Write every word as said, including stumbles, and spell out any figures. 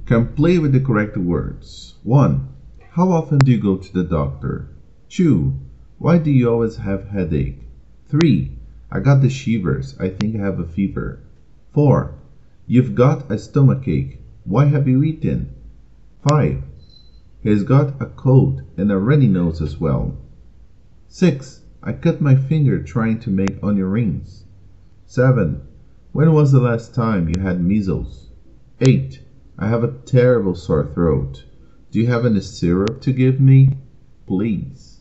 Complete with the correct words. one. How often do you go to the doctor? two. Why do you always have headache? three. I got the shivers. I think I have a fever. four. You've got a stomachache. Why have you eaten? five. He's got a cold and a runny nose as well. six. I cut my finger trying to make onion rings. seven. When was the last time you had measles? eight. I have a terrible sore throat. Do you have any syrup to give me? Please.